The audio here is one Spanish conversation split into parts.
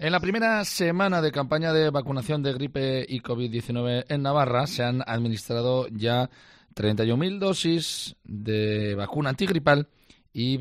En la primera semana de campaña de vacunación de gripe y COVID-19 en Navarra se han administrado ya 31.000 dosis de vacuna antigripal y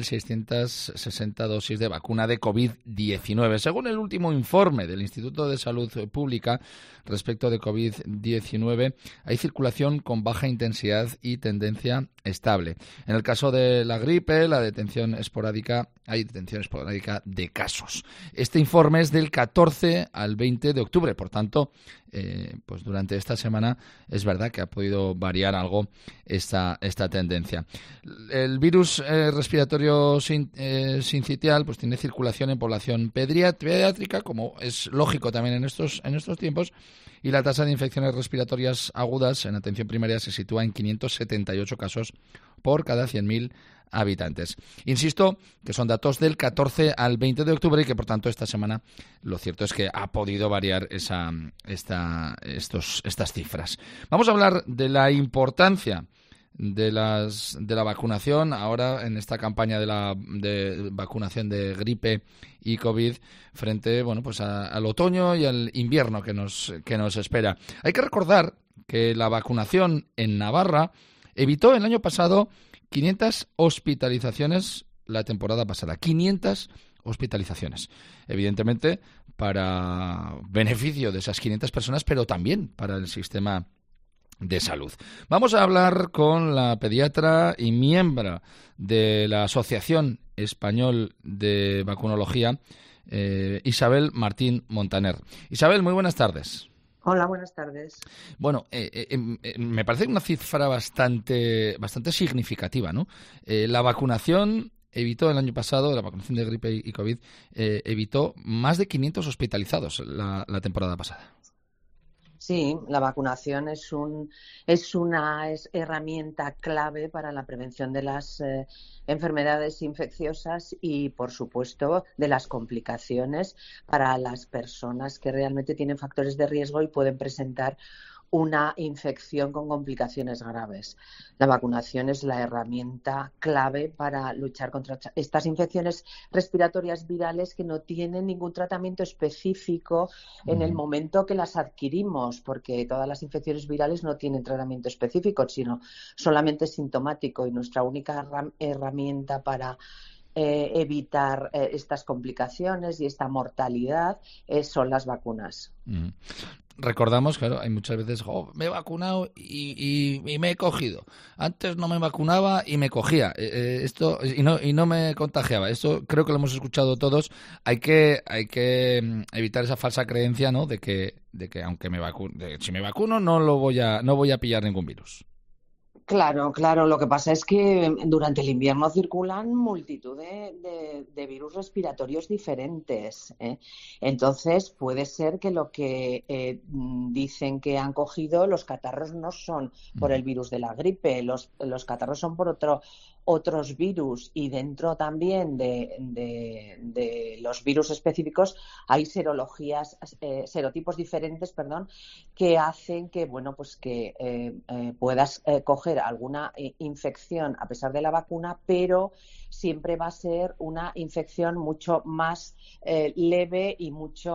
22.660 dosis de vacuna de COVID-19. Según el último informe del Instituto de Salud Pública respecto de COVID-19, hay circulación con baja intensidad y tendencia estable. En el caso de la gripe, hay detención esporádica de casos. Este informe es del 14 al 20 de octubre, por tanto, pues durante esta semana es verdad que ha podido variar algo esta tendencia. El virus respiratorio sincitial pues tiene circulación en población pediátrica, como es lógico también en estos tiempos, y la tasa de infecciones respiratorias agudas en atención primaria se sitúa en 578 casos por cada 100.000 habitantes. Insisto que son datos del 14 al 20 de octubre y que, por tanto, esta semana lo cierto es que ha podido variar estas cifras. Vamos a hablar de la importancia de la vacunación ahora en esta campaña de vacunación de gripe y COVID frente al otoño y al invierno que nos espera. Hay que recordar que la vacunación en Navarra evitó el año pasado 500 hospitalizaciones la temporada pasada. 500 hospitalizaciones. Evidentemente, para beneficio de esas 500 personas, pero también para el sistema de salud. Vamos a hablar con la pediatra y miembro de la Asociación Español de Vacunología, Isabel Martín Montaner. Isabel, muy buenas tardes. Hola, buenas tardes. Bueno, me parece una cifra bastante significativa, ¿no? La vacunación evitó el año pasado, la vacunación de gripe y COVID, evitó más de 500 hospitalizados la temporada pasada. Sí, la vacunación es una herramienta clave para la prevención de las enfermedades infecciosas y, por supuesto, de las complicaciones para las personas que realmente tienen factores de riesgo y pueden presentar una infección con complicaciones graves. La vacunación es la herramienta clave para luchar contra estas infecciones respiratorias virales que no tienen ningún tratamiento específico en el momento que las adquirimos, porque todas las infecciones virales no tienen tratamiento específico, sino solamente sintomático, y nuestra única herramienta para evitar estas complicaciones y esta mortalidad son las vacunas. Recordamos, claro, hay muchas veces, me he vacunado y me he cogido. Antes no me vacunaba y me cogía esto y no me contagiaba. Esto creo que lo hemos escuchado todos. Hay que evitar esa falsa creencia, ¿no? De que aunque si me vacuno no voy a pillar ningún virus. Claro. Lo que pasa es que durante el invierno circulan multitud de virus respiratorios diferentes, ¿eh? Entonces, puede ser que lo que dicen que han cogido, los catarros no son por el virus de la gripe, los catarros son por otros virus, y dentro también de los virus específicos hay serotipos diferentes, que hacen que puedas coger alguna infección a pesar de la vacuna, pero siempre va a ser una infección mucho más leve y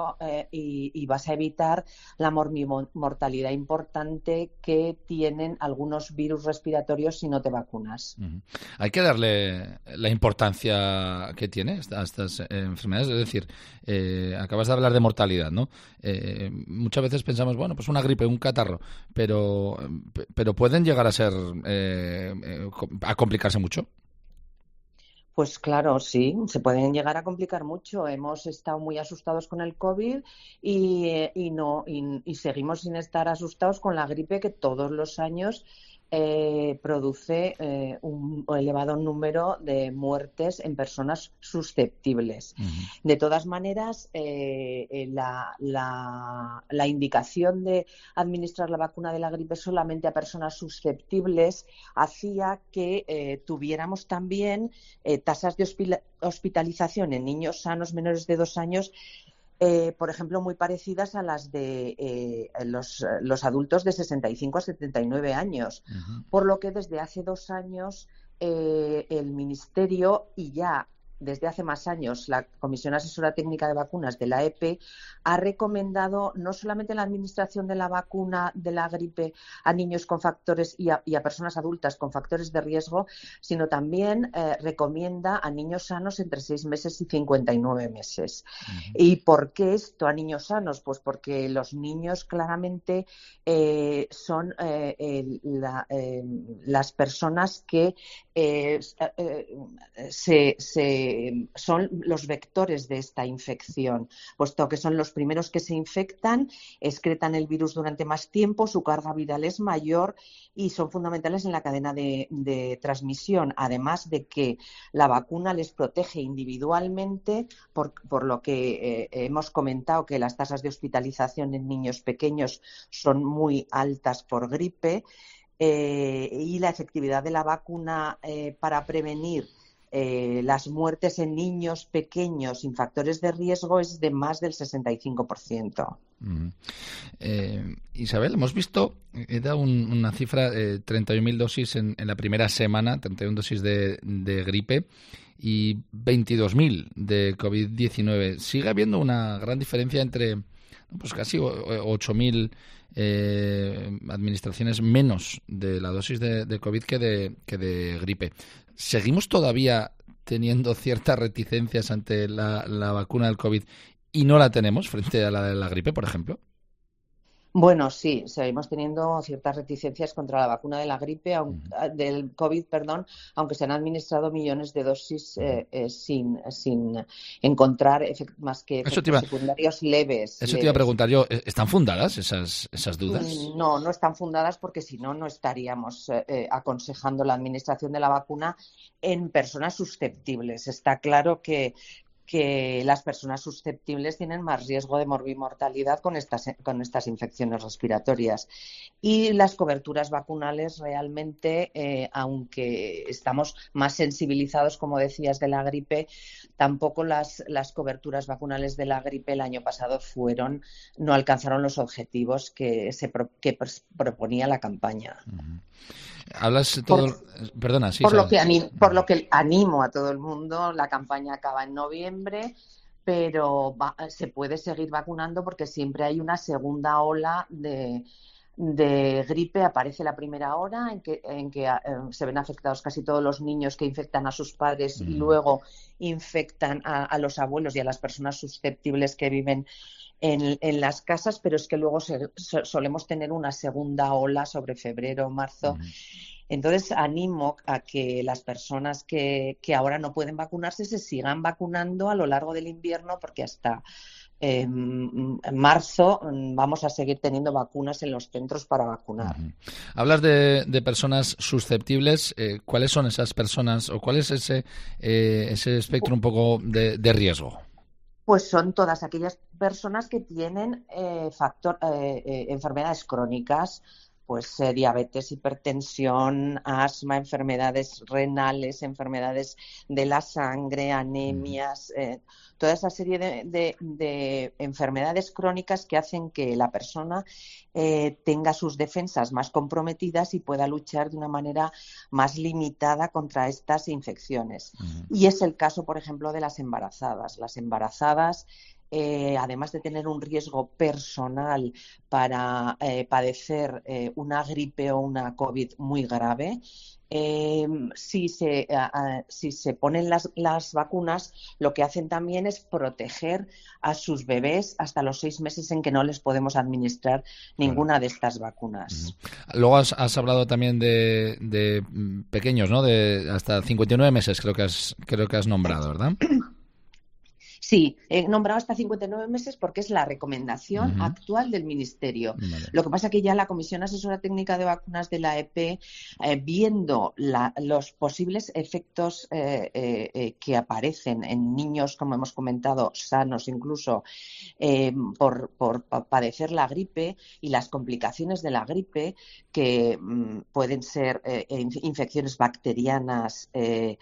vas a evitar la mortalidad importante que tienen algunos virus respiratorios si no te vacunas. Hay que darle la importancia que tiene a estas enfermedades. Es decir, acabas de hablar de mortalidad, ¿no? Muchas veces pensamos, pues una gripe, un catarro, pero pueden llegar a ser a complicarse mucho. Pues claro, sí, se pueden llegar a complicar mucho. Hemos estado muy asustados con el COVID y seguimos sin estar asustados con la gripe, que todos los años produce un elevado número de muertes en personas susceptibles. De todas maneras, la indicación de administrar la vacuna de la gripe solamente a personas susceptibles hacía que tuviéramos también tasas de hospitalización en niños sanos menores de 2 años, por ejemplo, muy parecidas a las de los adultos de 65 a 79 años. Por lo que desde hace 2 años el Ministerio, y ya desde hace más años, la Comisión Asesora Técnica de Vacunas de la EP ha recomendado no solamente la administración de la vacuna de la gripe a niños con factores y a personas adultas con factores de riesgo, sino también recomienda a niños sanos entre 6 meses y 59 meses. Uh-huh. ¿Y por qué esto a niños sanos? Pues porque los niños claramente son las personas que son los vectores de esta infección, puesto que son los primeros que se infectan, excretan el virus durante más tiempo, su carga viral es mayor y son fundamentales en la cadena de transmisión, además de que la vacuna les protege individualmente, por lo que hemos comentado que las tasas de hospitalización en niños pequeños son muy altas por gripe, y la efectividad de la vacuna para prevenir las muertes en niños pequeños sin factores de riesgo es de más del 65%. Uh-huh. Isabel, hemos visto, he dado una cifra, 31.000 dosis en la primera semana, 31 dosis de gripe y 22.000 de COVID-19. Sigue habiendo una gran diferencia entre pues casi 8.000 administraciones menos de la dosis de COVID que de gripe. ¿Seguimos todavía teniendo ciertas reticencias ante la vacuna del COVID y no la tenemos frente a la de la gripe, por ejemplo? Bueno, sí, seguimos teniendo ciertas reticencias contra la vacuna de la gripe, del COVID, aunque se han administrado millones de dosis sin encontrar más que efectos secundarios leves. Eso te iba a preguntar yo, ¿están fundadas esas dudas? No están fundadas porque si no, no estaríamos aconsejando la administración de la vacuna en personas susceptibles. Está claro que las personas susceptibles tienen más riesgo de morbimortalidad con estas infecciones respiratorias. Y las coberturas vacunales realmente, aunque estamos más sensibilizados, como decías, de la gripe, tampoco las coberturas vacunales de la gripe el año pasado no alcanzaron los objetivos que proponía la campaña. Uh-huh. Hablas todo... Perdona, sí. Por lo que animo a todo el mundo, la campaña acaba en noviembre, pero se puede seguir vacunando porque siempre hay una segunda ola de gripe. Aparece la primera ola en que se ven afectados casi todos los niños que infectan a sus padres y luego infectan a los abuelos y a las personas susceptibles que viven en las casas, pero es que luego solemos tener una segunda ola sobre febrero o marzo. Entonces, animo a que las personas que ahora no pueden vacunarse se sigan vacunando a lo largo del invierno, porque hasta en marzo vamos a seguir teniendo vacunas en los centros para vacunar. Uh-huh. Hablas de personas susceptibles. ¿Cuáles son esas personas o cuál es ese espectro un poco de riesgo? Pues son todas aquellas personas que tienen enfermedades crónicas, pues diabetes, hipertensión, asma, enfermedades renales, enfermedades de la sangre, anemias, toda esa serie de enfermedades crónicas que hacen que la persona tenga sus defensas más comprometidas y pueda luchar de una manera más limitada contra estas infecciones. Y es el caso, por ejemplo, de las embarazadas. Las embarazadas, además de tener un riesgo personal para padecer una gripe o una COVID muy grave, si se ponen las vacunas, lo que hacen también es proteger a sus bebés hasta los 6 meses en que no les podemos administrar ninguna de estas vacunas. Luego has hablado también de pequeños, ¿no? De hasta 59 meses creo que has nombrado, ¿verdad? Sí, he nombrado hasta 59 meses porque es la recomendación actual del Ministerio. Vale. Lo que pasa es que ya la Comisión Asesora Técnica de Vacunas de la EP, viendo los posibles efectos que aparecen en niños, como hemos comentado, sanos incluso, por padecer la gripe y las complicaciones de la gripe, que pueden ser infecciones bacterianas,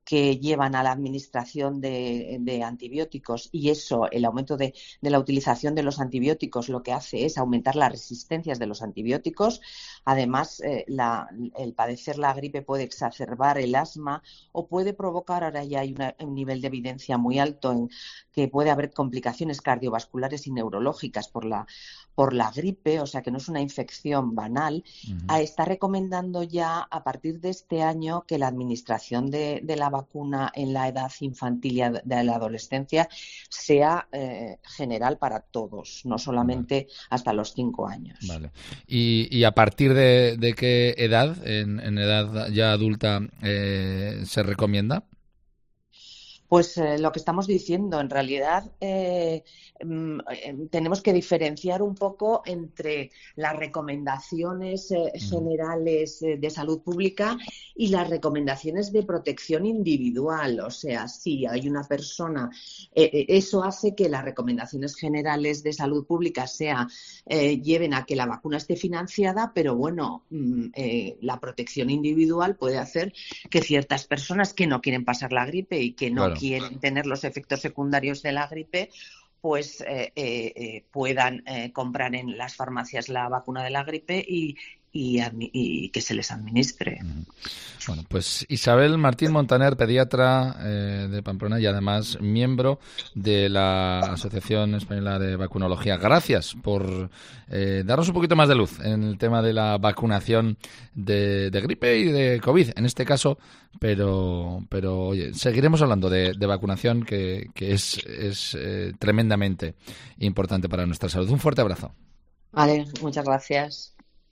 que llevan a la administración de antibióticos, y eso, el aumento de la utilización de los antibióticos, lo que hace es aumentar las resistencias de los antibióticos. Además, el padecer la gripe puede exacerbar el asma o puede provocar, ahora ya hay un nivel de evidencia muy alto en que puede haber complicaciones cardiovasculares y neurológicas por la gripe, o sea que no es una infección banal. Está recomendando ya a partir de este año que la administración de la vacuna en la edad infantil y de la adolescencia sea general para todos, no solamente hasta los 5 años. Vale. ¿Y a partir de qué edad, en edad ya adulta, se recomienda? Pues lo que estamos diciendo, en realidad tenemos que diferenciar un poco entre las recomendaciones generales de salud pública y las recomendaciones de protección individual. O sea, si hay una persona, eso hace que las recomendaciones generales de salud pública lleven a que la vacuna esté financiada, pero bueno, la protección individual puede hacer que ciertas personas que no quieren pasar la gripe y que no quieren tener los efectos secundarios de la gripe, pues puedan comprar en las farmacias la vacuna de la gripe y que se les administre. Bueno, pues Isabel Martín Montaner, pediatra de Pamplona y además miembro de la Asociación Española de Vacunología. Gracias por darnos un poquito más de luz en el tema de la vacunación de gripe y de COVID, en este caso, pero oye, seguiremos hablando de vacunación que es tremendamente importante para nuestra salud. Un fuerte abrazo. Vale, muchas gracias.